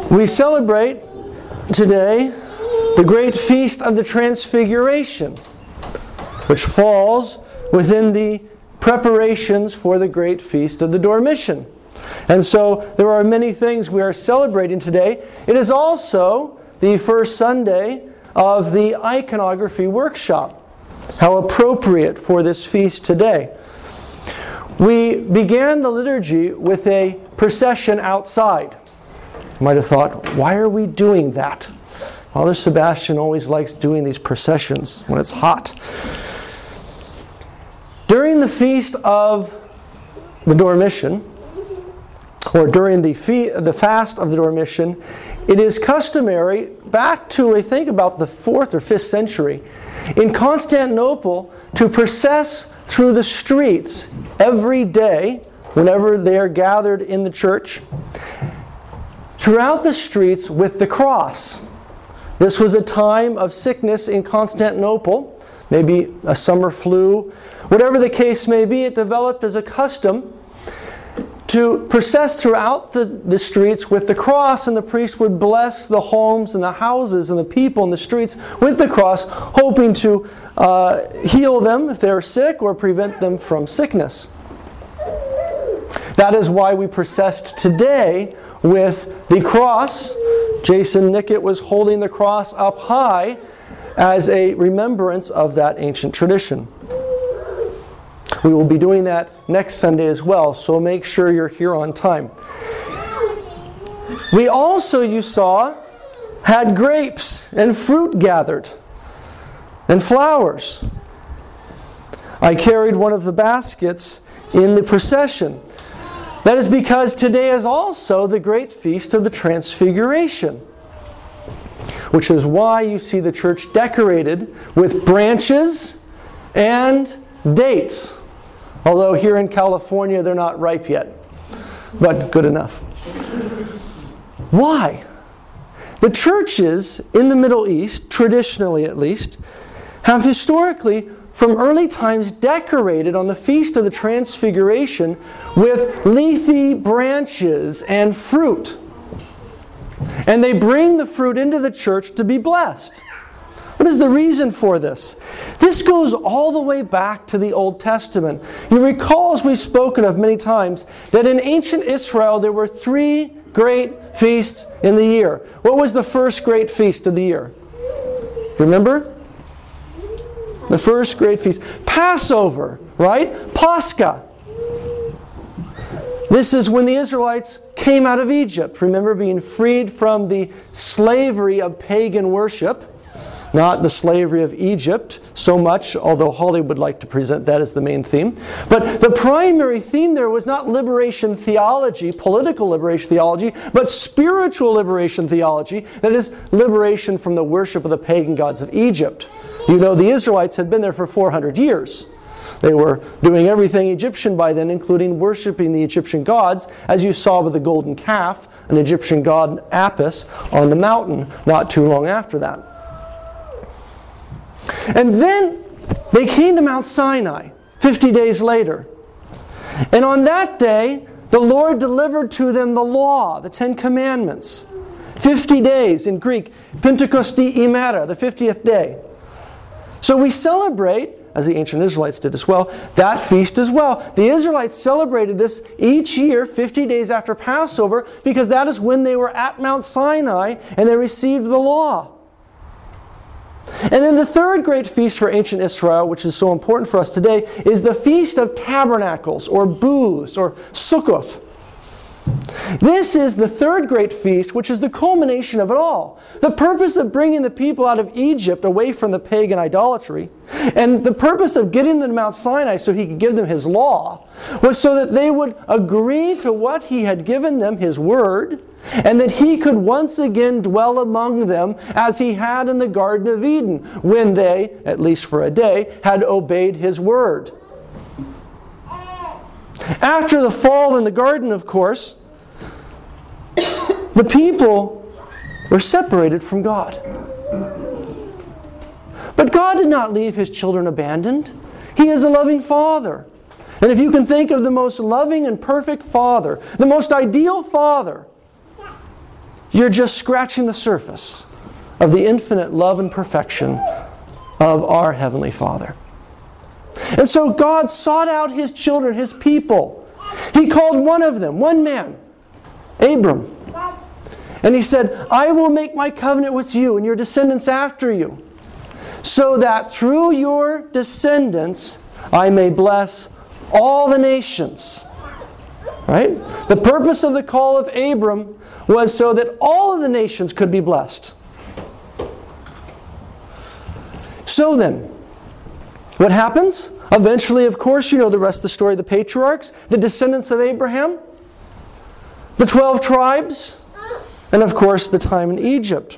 We celebrate today the great feast of the Transfiguration, which falls within the preparations for the great feast of the Dormition. And so there are many things we are celebrating today. It is also the first Sunday of the iconography workshop. How appropriate for this feast today. We began the liturgy with a procession outside. You might have thought, why are we doing that? Father Sebastian always likes doing these processions when it's hot. During the feast of the Dormition, or during the fast of the Dormition, it is customary, back to I think about the 4th or 5th century, in Constantinople to process through the streets every day, whenever they are gathered in the church, throughout the streets with the cross. This was a time of sickness in Constantinople, maybe a summer flu. Whatever the case may be, it developed as a custom to process throughout the streets with the cross, and the priest would bless the homes and the houses and the people in the streets with the cross, hoping to heal them if they are sick or prevent them from sickness. That is why we processed today with the cross. Jason Nickett was holding the cross up high as a remembrance of that ancient tradition. We will be doing that next Sunday as well, so make sure you're here on time. We also, you saw, had grapes and fruit gathered and flowers. I carried one of the baskets in the procession. That is because today is also the great feast of the Transfiguration, which is why you see the church decorated with branches and dates. Although here in California they're not ripe yet, but good enough. Why? The churches in the Middle East, traditionally at least, have historically from early times decorated on the Feast of the Transfiguration with leafy branches and fruit. And they bring the fruit into the church to be blessed. What is the reason for this? This goes all the way back to the Old Testament. You recall, as we've spoken of many times, that in ancient Israel there were 3 great feasts in the year. What was the first great feast of the year? Remember? The first great feast. Passover, right? Pascha. This is when the Israelites came out of Egypt. Remember, being freed from the slavery of pagan worship. Not the slavery of Egypt so much, although Hollywood would like to present that as the main theme. But the primary theme there was not liberation theology, political liberation theology, but spiritual liberation theology. That is, liberation from the worship of the pagan gods of Egypt. You know, the Israelites had been there for 400 years. They were doing everything Egyptian by then, including worshiping the Egyptian gods, as you saw with the golden calf, an Egyptian god Apis, on the mountain not too long after that. And then they came to Mount Sinai 50 days later. And on that day, the Lord delivered to them the law, the 10 Commandments. 50 days in Greek, Pentecosti imera, the 50th day. So we celebrate, as the ancient Israelites did as well, that feast as well. The Israelites celebrated this each year, 50 days after Passover, because that is when they were at Mount Sinai and they received the law. And then the third great feast for ancient Israel, which is so important for us today, is the Feast of Tabernacles, or Booths, or Sukkoth. This is the third great feast, which is the culmination of it all. The purpose of bringing the people out of Egypt away from the pagan idolatry, and the purpose of getting them to Mount Sinai so He could give them His law, was so that they would agree to what He had given them, His Word, and that He could once again dwell among them as He had in the Garden of Eden, when they, at least for a day, had obeyed His Word. After the fall in the garden, of course, the people were separated from God. But God did not leave His children abandoned. He is a loving Father. And if you can think of the most loving and perfect Father, the most ideal Father, you're just scratching the surface of the infinite love and perfection of our Heavenly Father. And so God sought out His children, His people. He called one of them, one man, Abram. And He said, I will make my covenant with you and your descendants after you, so that through your descendants I may bless all the nations. Right? The purpose of the call of Abram was so that all of the nations could be blessed. So then, what happens? Eventually, of course, you know the rest of the story of the patriarchs, the descendants of Abraham, the 12 tribes, and of course the time in Egypt.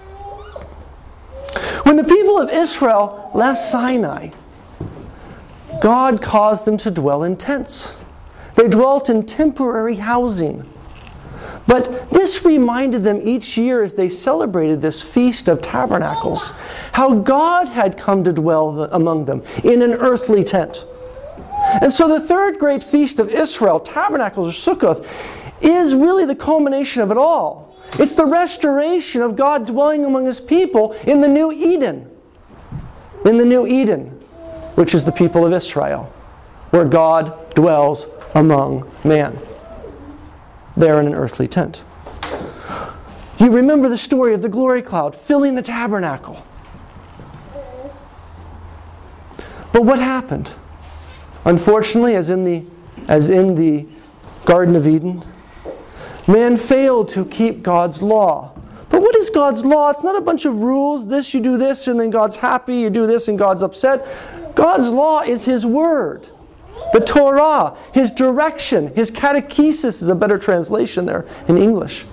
When the people of Israel left Sinai, God caused them to dwell in tents. They dwelt in temporary housing. But this reminded them each year as they celebrated this Feast of Tabernacles how God had come to dwell among them in an earthly tent. And so the third great feast of Israel, Tabernacles or Sukkoth, is really the culmination of it all. It's the restoration of God dwelling among His people in the new Eden. In the new Eden, which is the people of Israel, where God dwells among man. There in an earthly tent. You remember the story of the glory cloud filling the tabernacle. But what happened? Unfortunately, as in the Garden of Eden, man failed to keep God's law. But what is God's law? It's not a bunch of rules. This, you do this, and then God's happy. You do this, and God's upset. God's law is His Word. The Torah, His direction, His catechesis is a better translation there in English.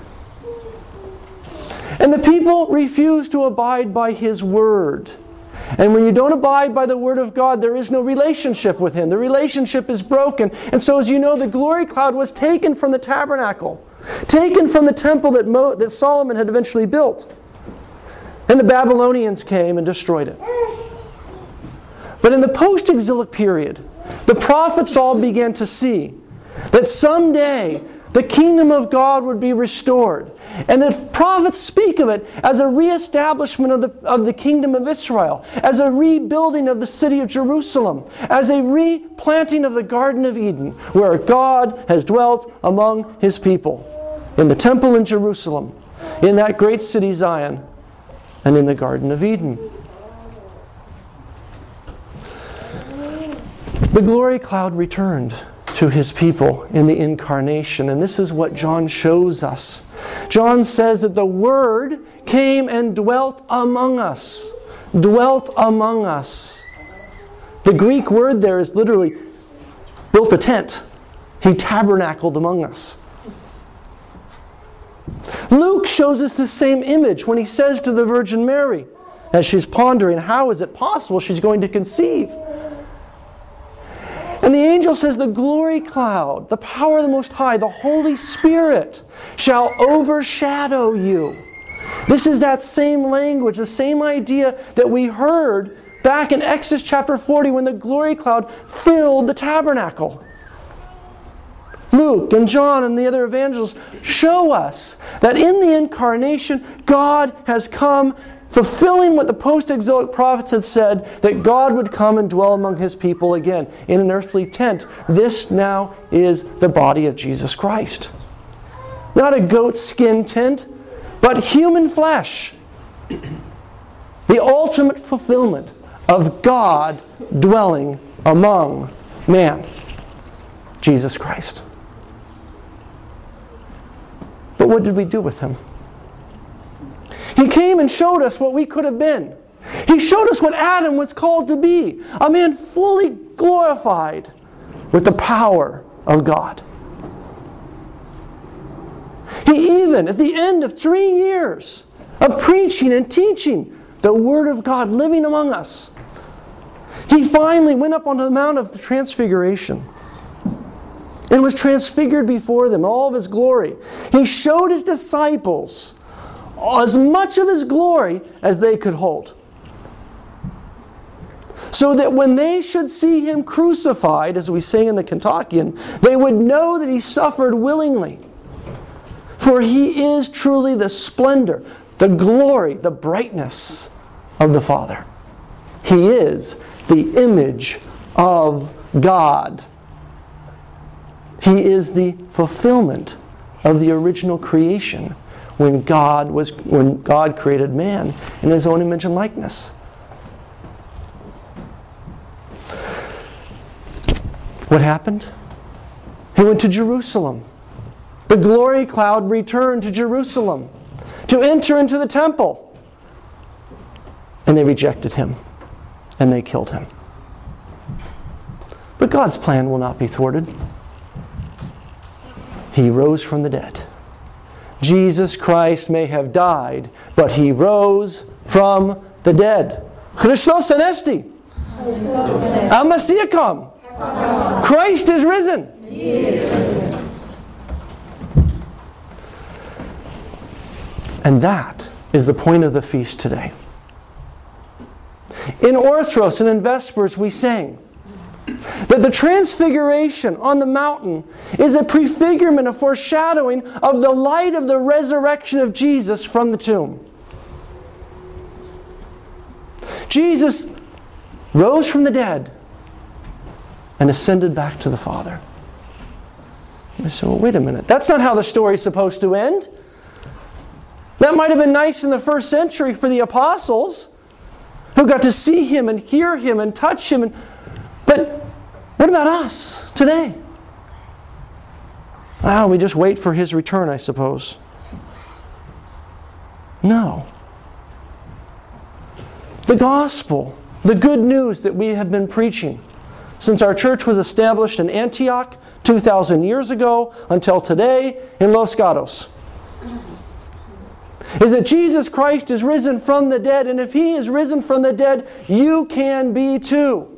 And the people refused to abide by His Word. And when you don't abide by the Word of God, there is no relationship with Him. The relationship is broken. And so as you know, the glory cloud was taken from the tabernacle, taken from the temple that Solomon had eventually built. And the Babylonians came and destroyed it. But in the post-exilic period, the prophets all began to see that someday the kingdom of God would be restored. And the prophets speak of it as a reestablishment of the kingdom of Israel, as a rebuilding of the city of Jerusalem, as a replanting of the Garden of Eden, where God has dwelt among His people, in the temple in Jerusalem, in that great city Zion, and in the Garden of Eden. The glory cloud returned to His people in the incarnation, and this is what John shows us. John says that the Word came and dwelt among us. Dwelt among us. The Greek word there is literally built a tent. He tabernacled among us. Luke shows us the same image when he says to the Virgin Mary, as she's pondering, how is it possible she's going to conceive? And the angel says, the glory cloud, the power of the Most High, the Holy Spirit shall overshadow you. This is that same language, the same idea that we heard back in Exodus chapter 40 when the glory cloud filled the tabernacle. Luke and John and the other evangelists show us that in the incarnation, God has come fulfilling what the post-exilic prophets had said, that God would come and dwell among His people again in an earthly tent. This now is the body of Jesus Christ. Not a goat skin tent, but human flesh. The ultimate fulfillment of God dwelling among man. Jesus Christ. But what did we do with Him? He came and showed us what we could have been. He showed us what Adam was called to be. A man fully glorified with the power of God. He even, at the end of 3 years of preaching and teaching the Word of God living among us, He finally went up onto the Mount of the Transfiguration and was transfigured before them, all of His glory. He showed His disciples as much of His glory as they could hold, so that when they should see Him crucified, as we sing in the Kentuckian, they would know that He suffered willingly. For He is truly the splendor, the glory, the brightness of the Father. He is the image of God. He is the fulfillment of the original creation when God created man in His own image and likeness. What happened? He went to Jerusalem. The glory cloud returned to Jerusalem to enter into the temple. And they rejected Him. And they killed Him. But God's plan will not be thwarted. He rose from the dead. Jesus Christ may have died, but He rose from the dead. Christos anesti. Al-Masih come. Christ is risen. And that is the point of the feast today. In Orthros and in Vespers we sang that the transfiguration on the mountain is a prefigurement, a foreshadowing of the light of the resurrection of Jesus from the tomb. Jesus rose from the dead and ascended back to the Father. I said, well, wait a minute. That's not how the story's supposed to end. That might have been nice in the first century for the apostles who got to see Him and hear Him and touch Him. But what about us today? Well, we just wait for His return, I suppose. No. The gospel, the good news that we have been preaching since our church was established in Antioch 2,000 years ago until today in Los Gatos, is that Jesus Christ is risen from the dead, and if He is risen from the dead, you can be too.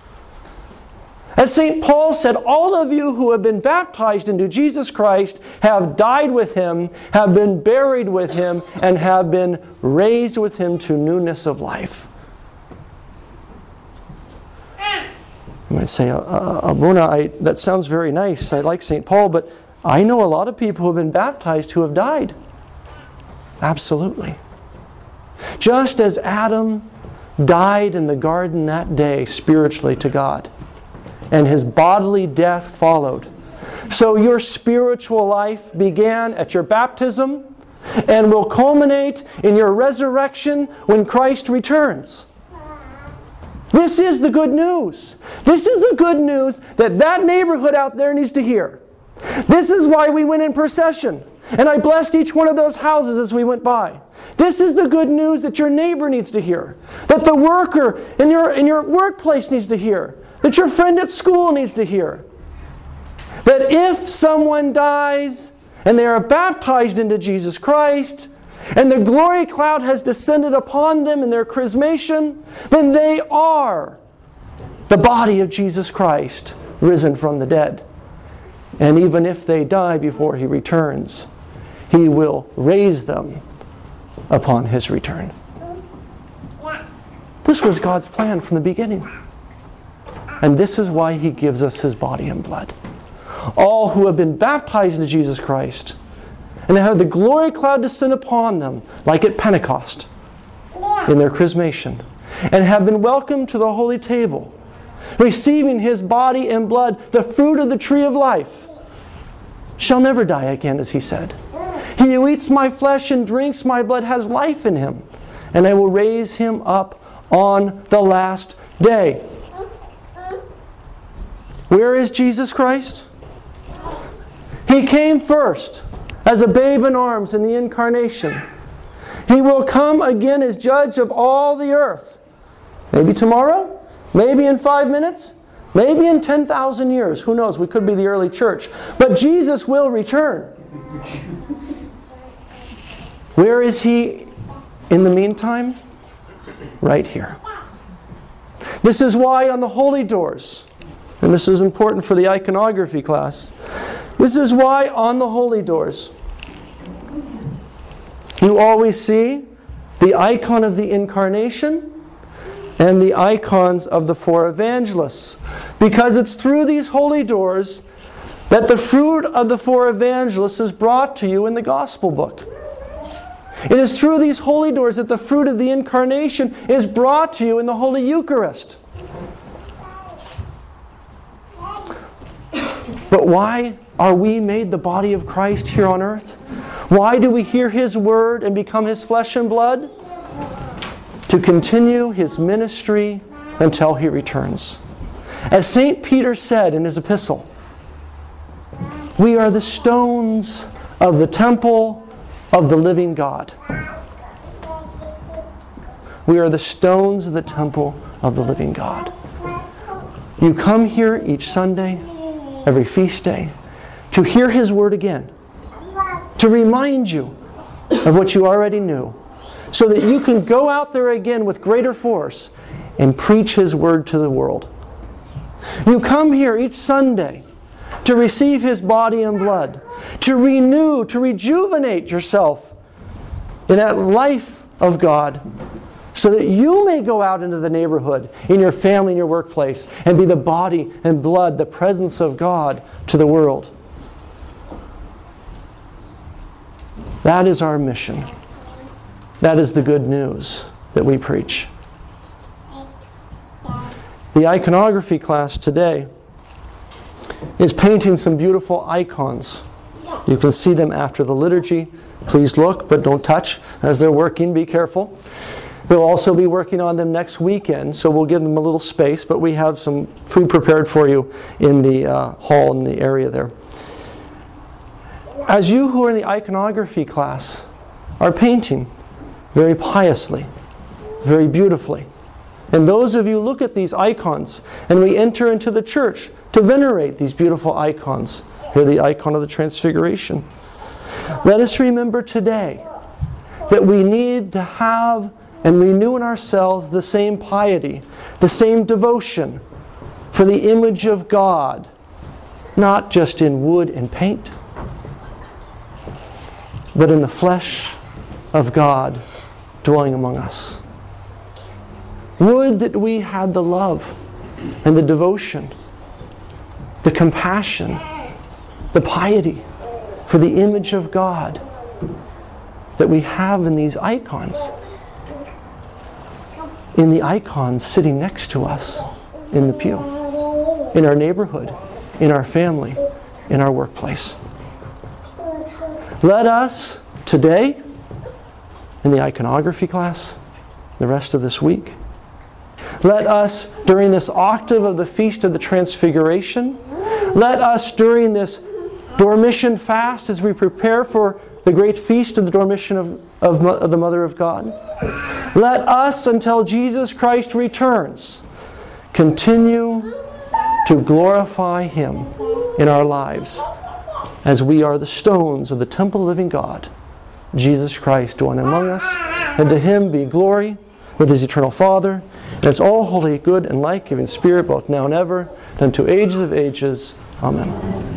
As St. Paul said, all of you who have been baptized into Jesus Christ have died with Him, have been buried with Him, and have been raised with Him to newness of life. You might say, Abuna, that sounds very nice. I like St. Paul, but I know a lot of people who have been baptized who have died. Absolutely. Just as Adam died in the garden that day spiritually to God, and his bodily death followed, so your spiritual life began at your baptism and will culminate in your resurrection when Christ returns. This is the good news. This is the good news that neighborhood out there needs to hear. This is why we went in procession. And I blessed each one of those houses as we went by. This is the good news that your neighbor needs to hear. That the worker in your workplace needs to hear. That your friend at school needs to hear. That if someone dies and they are baptized into Jesus Christ, and the glory cloud has descended upon them in their chrismation, then they are the body of Jesus Christ risen from the dead. And even if they die before He returns, He will raise them upon His return. This was God's plan from the beginning. And this is why He gives us His body and blood. All who have been baptized into Jesus Christ and have the glory cloud descend upon them, like at Pentecost, in their chrismation, and have been welcomed to the holy table, receiving His body and blood, the fruit of the tree of life, shall never die again, as He said. He who eats my flesh and drinks my blood has life in him, and I will raise him up on the last day. Where is Jesus Christ? He came first as a babe in arms in the incarnation. He will come again as judge of all the earth. Maybe tomorrow, maybe in 5 minutes, maybe in 10,000 years. Who knows? We could be the early church. But Jesus will return. Where is He in the meantime? Right here. This is why on the holy doors, and this is important for the iconography class, this is why on the holy doors you always see the icon of the Incarnation and the icons of the four evangelists. Because it's through these holy doors that the fruit of the four evangelists is brought to you in the gospel book. It is through these holy doors that the fruit of the incarnation is brought to you in the Holy Eucharist. But why are we made the body of Christ here on earth? Why do we hear His word and become His flesh and blood? To continue His ministry until He returns. As St. Peter said in his epistle, we are the stones of the temple of the living God. We are the stones of the temple of the living God. You come here each Sunday, every feast day, to hear His word again, to remind you of what you already knew, so that you can go out there again with greater force and preach His word to the world. You come here each Sunday to receive His body and blood, to renew, to rejuvenate yourself in that life of God, so that you may go out into the neighborhood, in your family, in your workplace, and be the body and blood, the presence of God to the world. That is our mission. That is the good news that we preach. The iconography class today is painting some beautiful icons. You can see them after the liturgy. Please look, but don't touch. As they're working, be careful. They'll also be working on them next weekend, so we'll give them a little space, but we have some food prepared for you in the hall in the area there. As you who are in the iconography class are painting very piously, very beautifully, and those of you look at these icons, and we enter into the church to venerate these beautiful icons. Here, the icon of the Transfiguration. Let us remember today that we need to have and renew in ourselves the same piety, the same devotion for the image of God, not just in wood and paint, but in the flesh of God dwelling among us. Would that we had the love and the devotion, the compassion, the piety for the image of God that we have in these icons. In the icons sitting next to us in the pew, in our neighborhood, in our family, in our workplace. Let us today, in the iconography class, the rest of this week, let us, during this octave of the Feast of the Transfiguration, let us, during this Dormition fast, as we prepare for the great feast of the Dormition of the Mother of God, let us, until Jesus Christ returns, continue to glorify Him in our lives, as we are the stones of the temple of the living God, Jesus Christ dwelling among us, and to Him be glory with His eternal Father, and His all holy, good, and life-giving Spirit, both now and ever, and to ages of ages. Amen.